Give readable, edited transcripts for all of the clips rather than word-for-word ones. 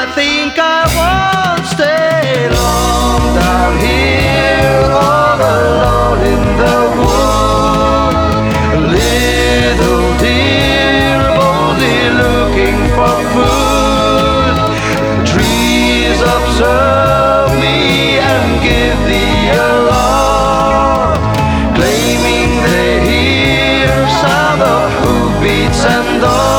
think I won't stay long down here all alone in the wood. Little deer boldly looking for food. Trees observe me and give the alarm, claiming they hear sound of hoofbeats and dogs.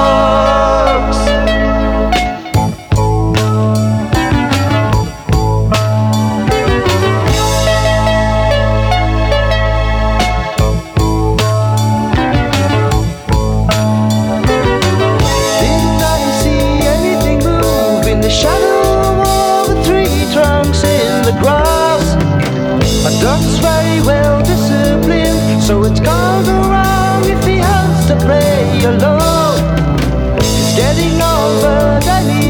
A dog's very well disciplined, so it's gone around if he has to play alone. He's getting over, then he